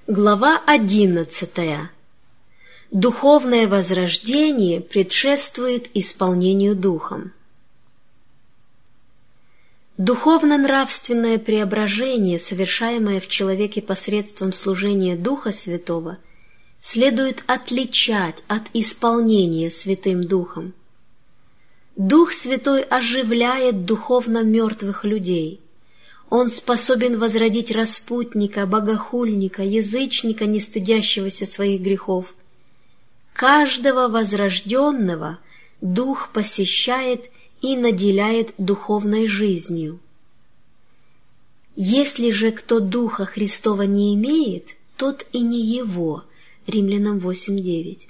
Глава 11. Духовное возрождение предшествует исполнению Духом. Духовно-нравственное преображение, совершаемое в человеке посредством служения Духа Святого, следует отличать от исполнения Святым Духом. Дух Святой оживляет духовно мертвых людей. Он способен возродить распутника, богохульника, язычника, не стыдящегося своих грехов. Каждого возрожденного Дух посещает и наделяет духовной жизнью. Если же кто Духа Христова не имеет, тот и не его. Римлянам 8:9.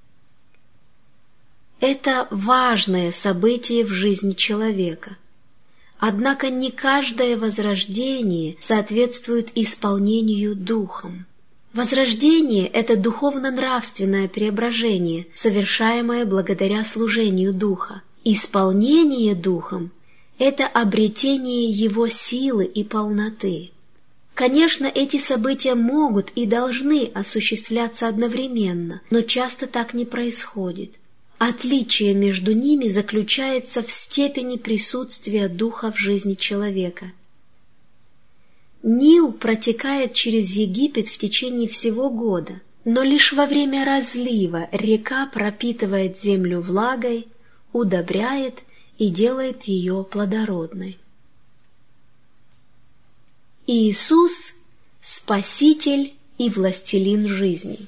Это важное событие в жизни человека. Однако не каждое возрождение соответствует исполнению Духом. Возрождение – это духовно-нравственное преображение, совершаемое благодаря служению Духа. Исполнение Духом – это обретение Его силы и полноты. Конечно, эти события могут и должны осуществляться одновременно, но часто так не происходит. Отличие между ними заключается в степени присутствия Духа в жизни человека. Нил протекает через Египет в течение всего года, но лишь во время разлива река пропитывает землю влагой, удобряет и делает ее плодородной. Иисус – Спаситель и Властелин жизни.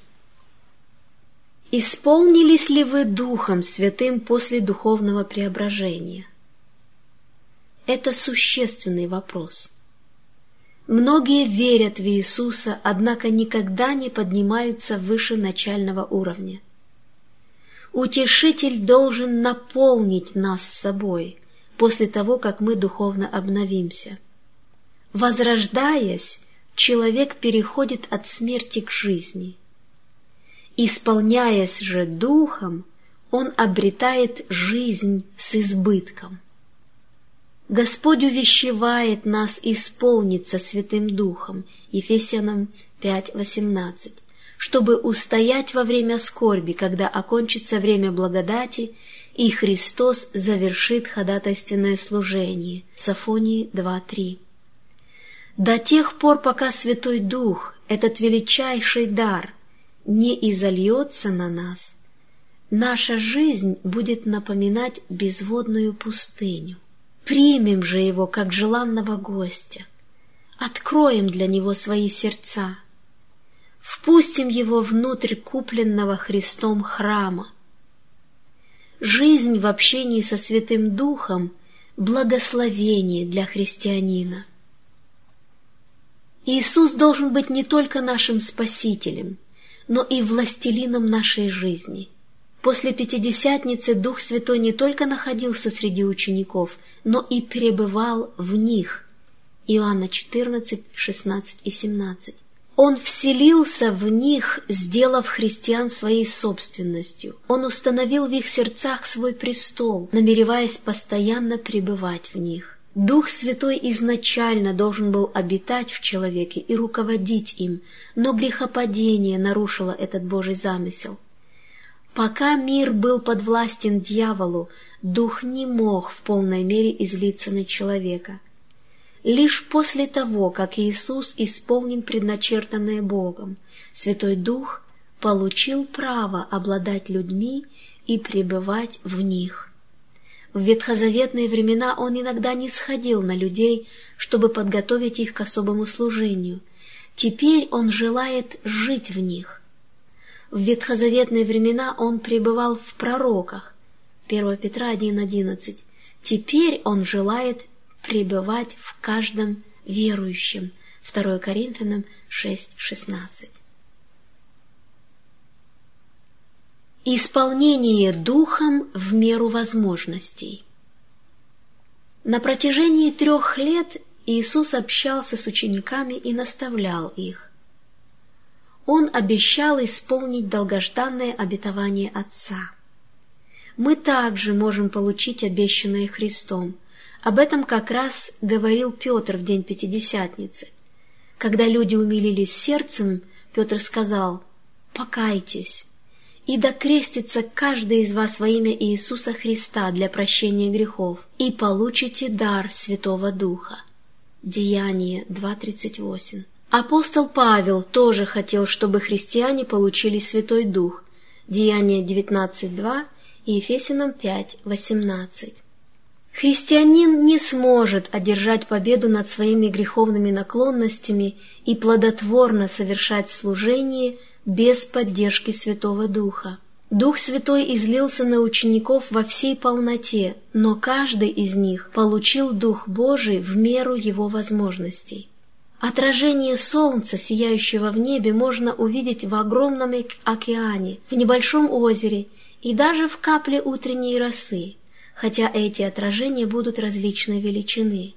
Исполнились ли вы Духом Святым после духовного преображения? Это существенный вопрос. Многие верят в Иисуса, однако никогда не поднимаются выше начального уровня. Утешитель должен наполнить нас собой после того, как мы духовно обновимся. Возрождаясь, человек переходит от смерти к жизни. Исполняясь же Духом, он обретает жизнь с избытком. Господь увещевает нас исполниться Святым Духом, Ефесянам 5:18, чтобы устоять во время скорби, когда окончится время благодати, и Христос завершит ходатайственное служение. Софонии 2:3. До тех пор, пока Святой Дух, этот величайший дар, не изольется на нас, наша жизнь будет напоминать безводную пустыню. Примем же Его как желанного гостя, откроем для Него свои сердца, впустим Его внутрь купленного Христом храма. Жизнь в общении со Святым Духом – благословение для христианина. Иисус должен быть не только нашим Спасителем, но и властелином нашей жизни. После Пятидесятницы Дух Святой не только находился среди учеников, но и пребывал в них. Иоанна 14, 16 и 17. Он вселился в них, сделав христиан своей собственностью. Он установил в их сердцах свой престол, намереваясь постоянно пребывать в них. Дух Святой изначально должен был обитать в человеке и руководить им, но грехопадение нарушило этот Божий замысел. Пока мир был подвластен дьяволу, Дух не мог в полной мере излиться на человека. Лишь после того, как Иисус исполнил предначертанное Богом, Святой Дух получил право обладать людьми и пребывать в них. В ветхозаветные времена Он иногда нисходил на людей, чтобы подготовить их к особому служению. Теперь Он желает жить в них. В ветхозаветные времена Он пребывал в пророках. 1 Петра 1:11. Теперь Он желает пребывать в каждом верующем. 2 Коринфянам 6:16. Исполнение Духом в меру возможностей. На протяжении 3 лет Иисус общался с учениками и наставлял их. Он обещал исполнить долгожданное обетование Отца. Мы также можем получить обещанное Христом. Об этом как раз говорил Петр в день Пятидесятницы. Когда люди умилились сердцем, Петр сказал: «Покайтесь, и да крестится каждый из вас во имя Иисуса Христа для прощения грехов, и получите дар Святого Духа». Деяние 2:38. Апостол Павел тоже хотел, чтобы христиане получили Святой Дух. Деяние 19:2 и Ефесянам 5:18. Христианин не сможет одержать победу над своими греховными наклонностями и плодотворно совершать служение без поддержки Святого Духа. Дух Святой излился на учеников во всей полноте, но каждый из них получил Дух Божий в меру его возможностей. Отражение солнца, сияющего в небе, можно увидеть в огромном океане, в небольшом озере и даже в капле утренней росы, хотя эти отражения будут различной величины.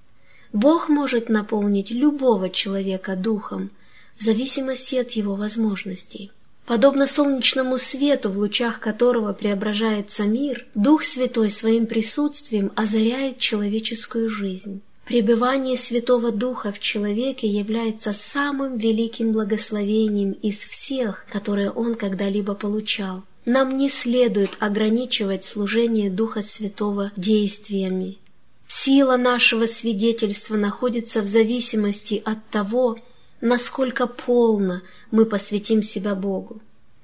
Бог может наполнить любого человека Духом, в зависимости от его возможностей. Подобно солнечному свету, в лучах которого преображается мир, Дух Святой своим присутствием озаряет человеческую жизнь. Пребывание Святого Духа в человеке является самым великим благословением из всех, которые он когда-либо получал. Нам не следует ограничивать служение Духа Святого действиями. Сила нашего свидетельства находится в зависимости от того, насколько полно мы посвятим себя Богу.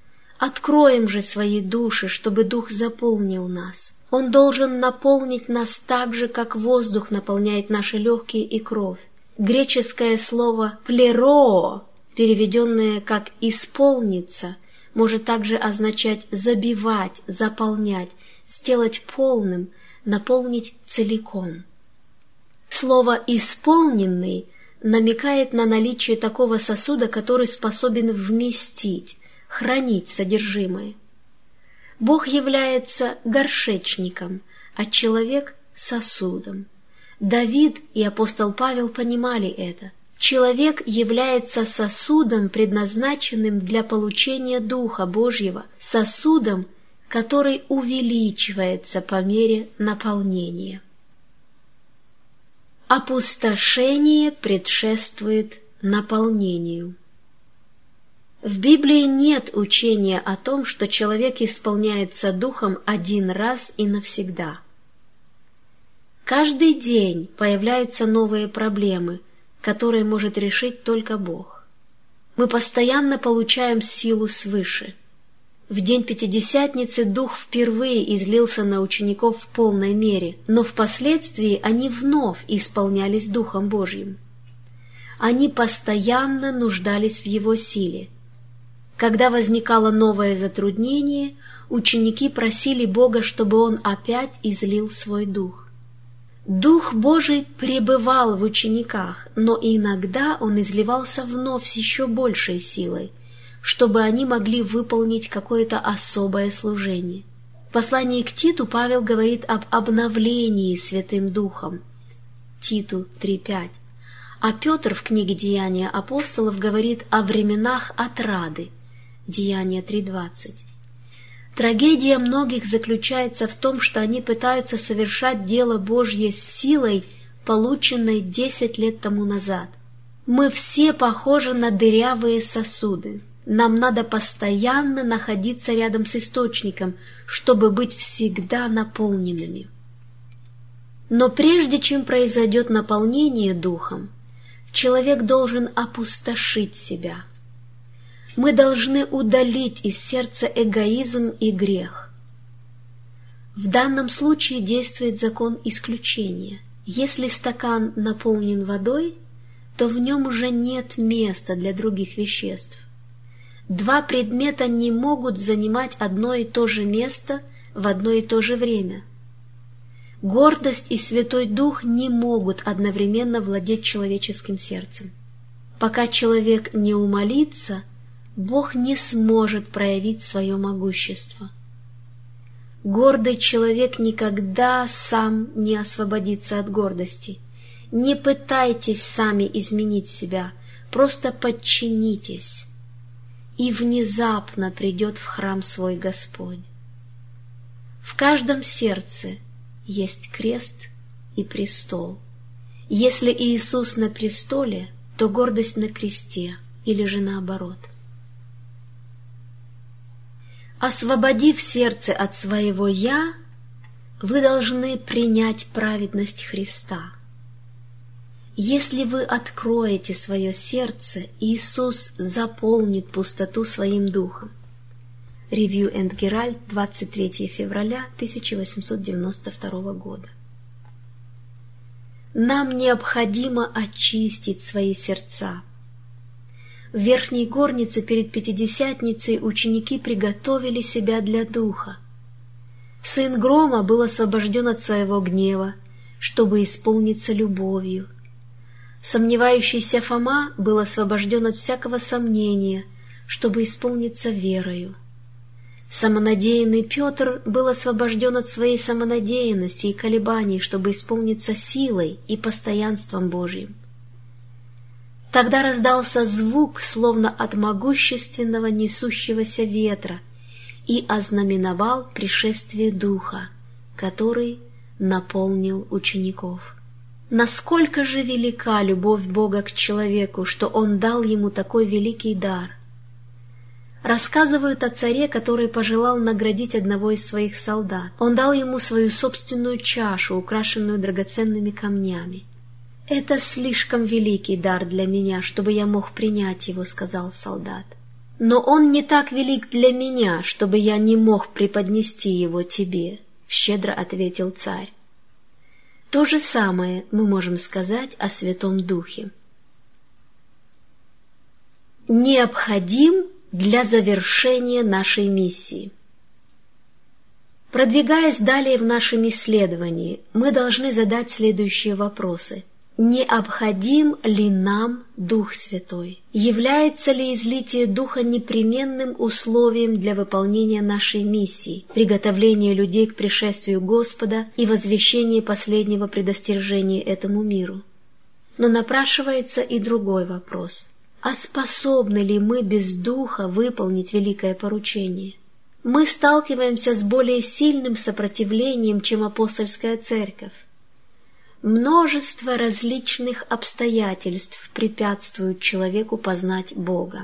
Откроем же свои души, чтобы Дух заполнил нас. Он должен наполнить нас так же, как воздух наполняет наши легкие и кровь. Греческое слово «плеро», переведенное как «исполниться», может также означать забивать, заполнять, сделать полным, наполнить целиком. Слово «исполненный» намекает на наличие такого сосуда, который способен вместить, хранить содержимое. Бог является горшечником, а человек – сосудом. Давид и апостол Павел понимали это. Человек является сосудом, предназначенным для получения Духа Божьего, сосудом, который увеличивается по мере наполнения. Опустошение предшествует наполнению. В Библии нет учения о том, что человек исполняется Духом один раз и навсегда. Каждый день появляются новые проблемы, которые может решить только Бог. Мы постоянно получаем силу свыше. В день Пятидесятницы Дух впервые излился на учеников в полной мере, но впоследствии они вновь исполнялись Духом Божьим. Они постоянно нуждались в Его силе. Когда возникало новое затруднение, ученики просили Бога, чтобы Он опять излил свой Дух. Дух Божий пребывал в учениках, но иногда Он изливался вновь с еще большей силой, чтобы они могли выполнить какое-то особое служение. В послании к Титу Павел говорит об обновлении Святым Духом. Титу 3:5. А Петр в книге «Деяния апостолов» говорит о временах отрады. Деяния 3:20. Трагедия многих заключается в том, что они пытаются совершать дело Божье с силой, полученной 10 лет тому назад. Мы все похожи на дырявые сосуды. Нам надо постоянно находиться рядом с источником, чтобы быть всегда наполненными. Но прежде чем произойдет наполнение Духом, человек должен опустошить себя. Мы должны удалить из сердца эгоизм и грех. В данном случае действует закон исключения. Если стакан наполнен водой, то в нем уже нет места для других веществ. Два предмета не могут занимать одно и то же место в одно и то же время. Гордость и Святой Дух не могут одновременно владеть человеческим сердцем. Пока человек не умолится, Бог не сможет проявить свое могущество. Гордый человек никогда сам не освободится от гордости. Не пытайтесь сами изменить себя, просто подчинитесь, и внезапно придет в храм свой Господь. В каждом сердце есть крест и престол. Если Иисус на престоле, то гордость на кресте. или же наоборот. Освободив сердце от своего «я», вы должны принять праведность Христа. Если вы откроете свое сердце, Иисус заполнит пустоту своим духом. Review and Herald, 23 февраля 1892 года. Нам необходимо очистить свои сердца. В верхней горнице перед Пятидесятницей ученики приготовили себя для духа. Сын Грома был освобожден от своего гнева, чтобы исполниться любовью. Сомневающийся Фома был освобожден от всякого сомнения, чтобы исполниться верою. Самонадеянный Петр был освобожден от своей самонадеянности и колебаний, чтобы исполниться силой и постоянством Божьим. Тогда раздался звук, словно от могущественного несущегося ветра, и ознаменовал пришествие Духа, который наполнил учеников. Насколько же велика любовь Бога к человеку, что Он дал ему такой великий дар! Рассказывают о царе, который пожелал наградить одного из своих солдат. Он дал ему свою собственную чашу, украшенную драгоценными камнями. «Это слишком великий дар для меня, чтобы я мог принять его», — сказал солдат. «Но он не так велик для меня, чтобы я не мог преподнести его тебе», — щедро ответил царь. То же самое мы можем сказать о Святом Духе. Необходим для завершения нашей миссии. Продвигаясь далее в нашем исследовании, мы должны задать следующие вопросы. Необходим ли нам Дух Святой? Является ли излитие Духа непременным условием для выполнения нашей миссии, приготовления людей к пришествию Господа и возвещения последнего предостережения этому миру? Но напрашивается и другой вопрос. А способны ли мы без Духа выполнить великое поручение? Мы сталкиваемся с более сильным сопротивлением, чем апостольская церковь. Множество различных обстоятельств препятствуют человеку познать Бога.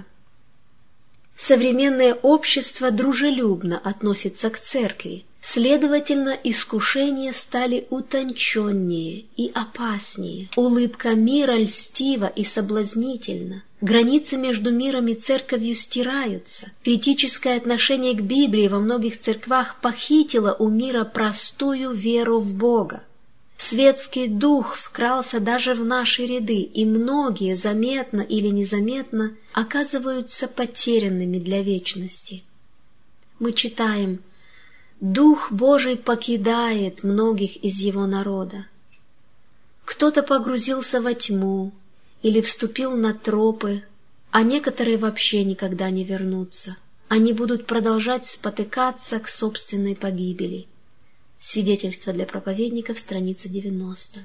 Современное общество дружелюбно относится к церкви, следовательно, искушения стали утонченнее и опаснее. Улыбка мира льстива и соблазнительна. Границы между миром и церковью стираются. Критическое отношение к Библии во многих церквах похитило у мира простую веру в Бога. Светский дух вкрался даже в наши ряды, и многие, заметно или незаметно, оказываются потерянными для вечности. Мы читаем: «Дух Божий покидает многих из его народа». Кто-то погрузился во тьму или вступил на тропы, а некоторые вообще никогда не вернутся. Они будут продолжать спотыкаться к собственной погибели. Свидетельство для проповедников, страница 90.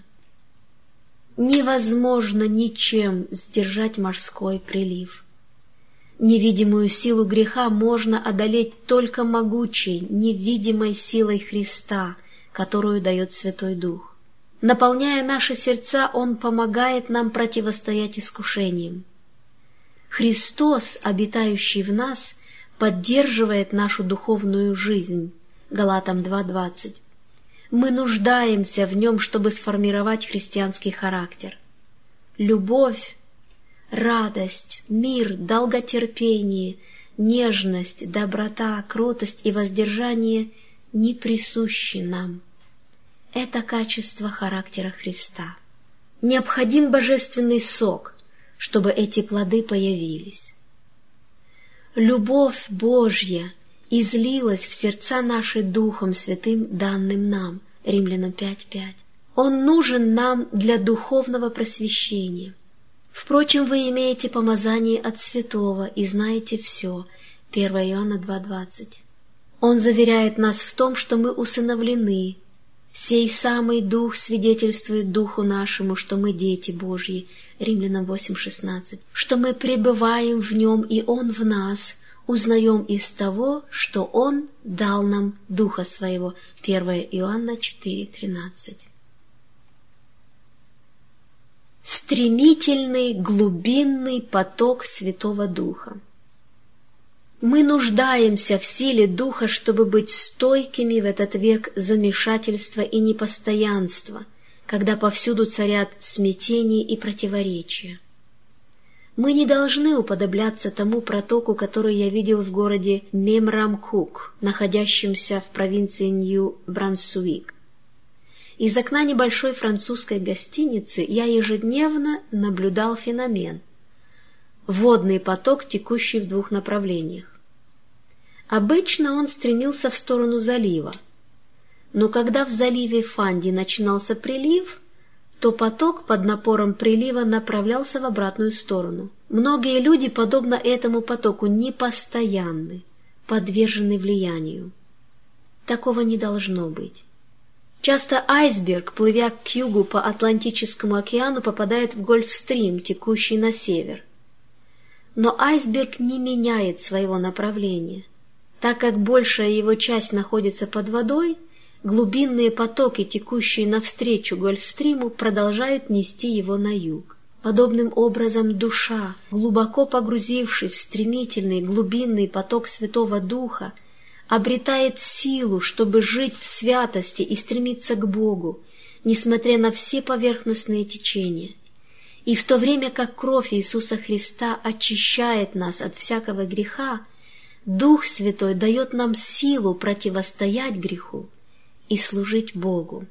Невозможно ничем сдержать морской прилив. Невидимую силу греха можно одолеть только могучей, невидимой силой Христа, которую дает Святой Дух. Наполняя наши сердца, Он помогает нам противостоять искушениям. Христос, обитающий в нас, поддерживает нашу духовную жизнь. Галатам 2:20. Мы нуждаемся в Нем, чтобы сформировать христианский характер. Любовь, радость, мир, долготерпение, нежность, доброта, кротость и воздержание не присущи нам. Это качество характера Христа. Необходим божественный сок, чтобы эти плоды появились. Любовь Божья излилась в сердца наши Духом Святым, данным нам. Римлянам 5:5. Он нужен нам для духовного просвещения. Впрочем, вы имеете помазание от Святого и знаете все. 1 Иоанна 2:20. Он заверяет нас в том, что мы усыновлены. Сей самый Дух свидетельствует Духу нашему, что мы дети Божьи. Римлянам 8:16. Что мы пребываем в Нем, и Он в нас. Узнаем из того, что Он дал нам Духа Своего. 1 Иоанна 4:13. Стремительный, глубинный поток Святого Духа. Мы нуждаемся в силе Духа, чтобы быть стойкими в этот век замешательства и непостоянства, когда повсюду царят смятение и противоречия. Мы не должны уподобляться тому протоку, который я видел в городе Мемрамкук, находящемся в провинции Нью-Брансуик. Из окна небольшой французской гостиницы я ежедневно наблюдал феномен – водный поток, текущий в двух направлениях. Обычно он стремился в сторону залива, но когда в заливе Фанди начинался прилив, то поток под напором прилива направлялся в обратную сторону. Многие люди, подобно этому потоку, непостоянны, подвержены влиянию. Такого не должно быть. Часто айсберг, плывя к югу по Атлантическому океану, попадает в Гольфстрим, текущий на север. Но айсберг не меняет своего направления. Так как большая его часть находится под водой, глубинные потоки, текущие навстречу Гольфстриму, продолжают нести его на юг. Подобным образом душа, глубоко погрузившись в стремительный глубинный поток Святого Духа, обретает силу, чтобы жить в святости и стремиться к Богу, несмотря на все поверхностные течения. И в то время как кровь Иисуса Христа очищает нас от всякого греха, Дух Святой дает нам силу противостоять греху и служить Богу.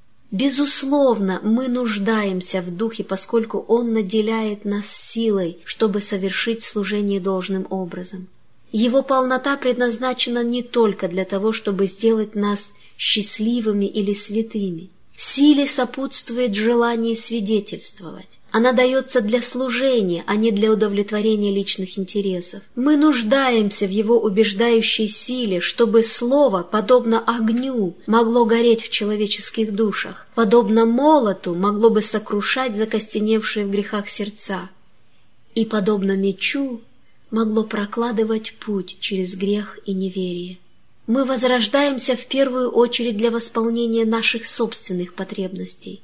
Безусловно, мы нуждаемся в Духе, поскольку Он наделяет нас силой, чтобы совершить служение должным образом. Его полнота предназначена не только для того, чтобы сделать нас счастливыми или святыми. Силе сопутствует желание свидетельствовать. Она дается для служения, а не для удовлетворения личных интересов. Мы нуждаемся в Его убеждающей силе, чтобы Слово, подобно огню, могло гореть в человеческих душах, подобно молоту могло бы сокрушать закостеневшие в грехах сердца, и, подобно мечу, могло прокладывать путь через грех и неверие. Мы возрождаемся в первую очередь для восполнения наших собственных потребностей.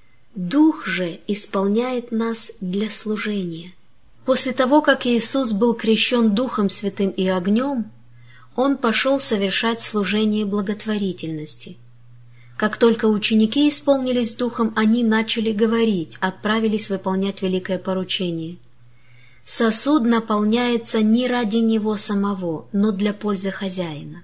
Дух же исполняет нас для служения. После того, как Иисус был крещен Духом Святым и огнем, Он пошел совершать служение благотворительности. Как только ученики исполнились Духом, они начали говорить, отправились выполнять великое поручение. Сосуд наполняется не ради него самого, но для пользы хозяина.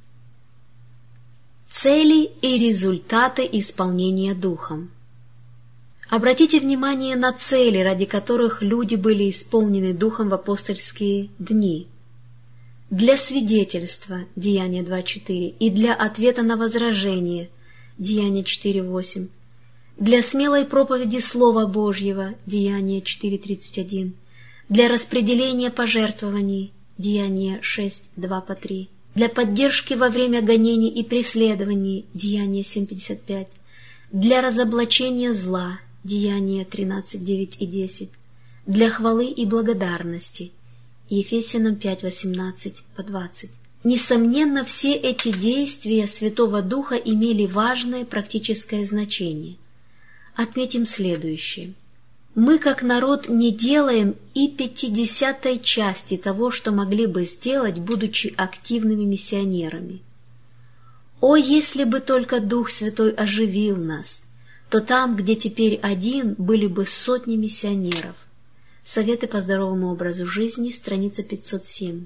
Цели и результаты исполнения Духом. Обратите внимание на цели, ради которых люди были исполнены Духом в апостольские дни. Для свидетельства, Деяния 2.4, и для ответа на возражение, Деяния 4.8, для смелой проповеди Слова Божьего, Деяния 4.31, для распределения пожертвований, Деяния 6.2-3, для поддержки во время гонений и преследований, Деяния 7.55, для разоблачения зла, Деяния 13.9 и 10, для хвалы и благодарности, Ефесянам 5.18-20. Несомненно, все эти действия Святого Духа имели важное практическое значение. Отметим следующее. Мы, как народ, не делаем и 50-й части того, что могли бы сделать, будучи активными миссионерами. О, если бы только Дух Святой оживил нас, то там, где теперь один, были бы сотни миссионеров. Советы по здоровому образу жизни, страница 507.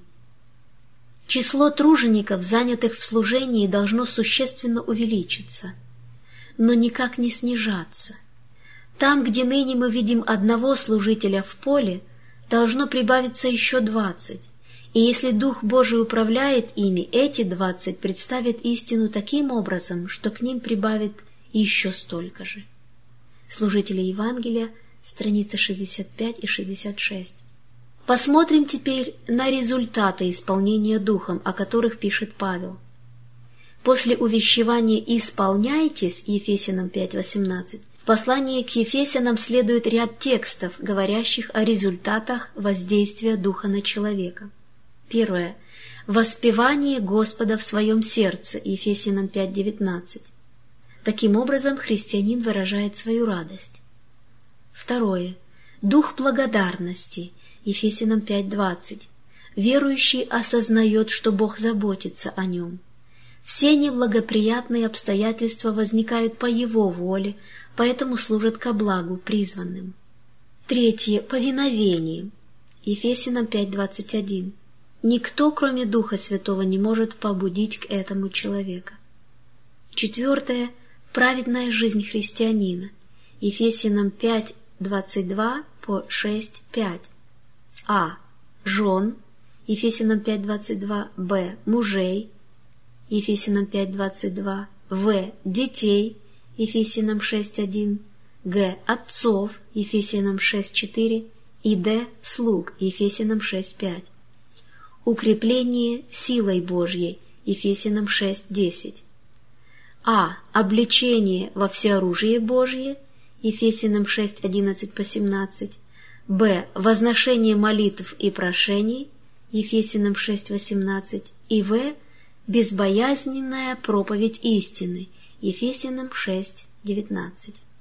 Число тружеников, занятых в служении, должно существенно увеличиться, но никак не снижаться. Там, где ныне мы видим одного служителя в поле, должно прибавиться еще 20, и если Дух Божий управляет ими, эти 20 представят истину таким образом, что к ним прибавит еще столько же. Служители Евангелия, страницы 65 и 66. Посмотрим теперь на результаты исполнения Духом, о которых пишет Павел. После увещевания «исполняйтесь» Ефесянам 5.18, в послании к Ефесянам следует ряд текстов, говорящих о результатах воздействия Духа на человека. Первое. Воспевание Господа в своем сердце, Ефесянам 5.19. Таким образом, христианин выражает свою радость. Второе. Дух благодарности. Ефесянам 5:20. Верующий осознает, что Бог заботится о нем. Все неблагоприятные обстоятельства возникают по Его воле, поэтому служат ко благу призванным. Третье. Повиновение. Ефесянам 5:21. Никто, кроме Духа Святого, не может побудить к этому человека. Четвертое. Праведная жизнь христианина. Ефесянам 5:22 по 6:5. А. Жен. Ефесянам 5:22. Б. Мужей. Ефесянам 5:22. В. Детей. Ефесянам 6:1. Г. Отцов. Ефесянам 6:4. И Д. Слуг. Ефесянам 6:5. Укрепление силой Божьей. Ефесянам 6:10. А. Облечение во всеоружие Божье. Ефесянам 6:11 по 17. Б. Возношение молитв и прошений. Ефесянам 6:18. И В. Безбоязненная проповедь истины. Ефесянам 6:19.